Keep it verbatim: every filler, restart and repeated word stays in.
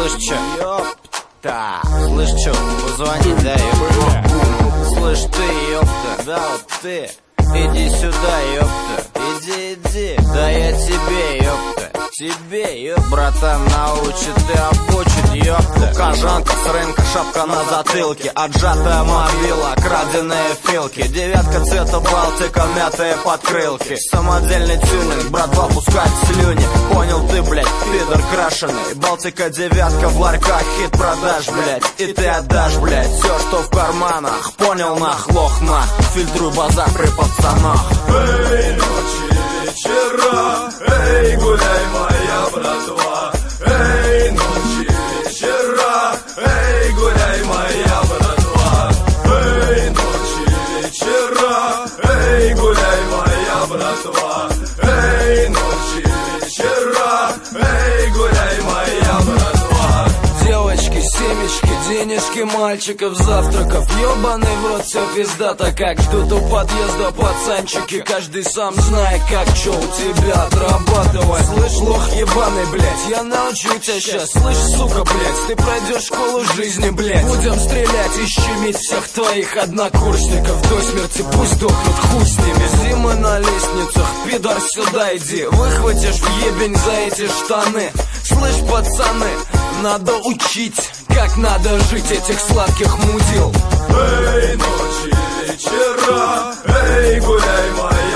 Слышь, чё? Ёпта. Слышь, чё? Позвони, да, ёпта. Слышь, ты, ёпта. Да, вот ты. Иди сюда, ёпта. Иди, иди. Да я тебе, ёпта. Тебе, ёпта. Братан научит, ты обучит, ёпта. Кожанка с рынка, шапка на затылке. Отжатая мобила, краденые филки. Девятка цвета Балтика, мятые подкрылки. Самодельный тюнинг, братва пускать слюни. Понял ты, блядь, пидор крашеный. Балтика девятка в ларьках, хит продашь, блядь. И ты отдашь, блядь, все, что в карманах. Понял, нах, лох, нах. Фильтруй базар при пацанах. Эй, ночи, вечера, эй, гуляй, моя братва. Эй, ночи, вечера, эй, гуляй, моя братва. Эй, ночи, вечера, эй, гуляй, моя братва. Эй, ночи, вечера, эй, гуляй, моя братва. Девочки, семечки, денежки мальчиков, завтраков. Ёбаный в рот, все пиздато, как ждут у подъезда пацанчики. Каждый сам знает, как чё у тебя отрабатывать. Слышь, лох ебаный, блядь, я научу тебя сейчас. Слышь, сука, блядь, ты пройдешь школу жизни, блядь. Будем стрелять и щемить всех твоих однокурсников до смерти, пусть дохнут, хуй с ними. Зимы на лестницах, пидор, сюда иди. Выхватишь в ебень за эти штаны. Слышь, пацаны, надо учить, как надо жить этих сладких мудил. Эй, ночи, вечера, эй, гуляй, моя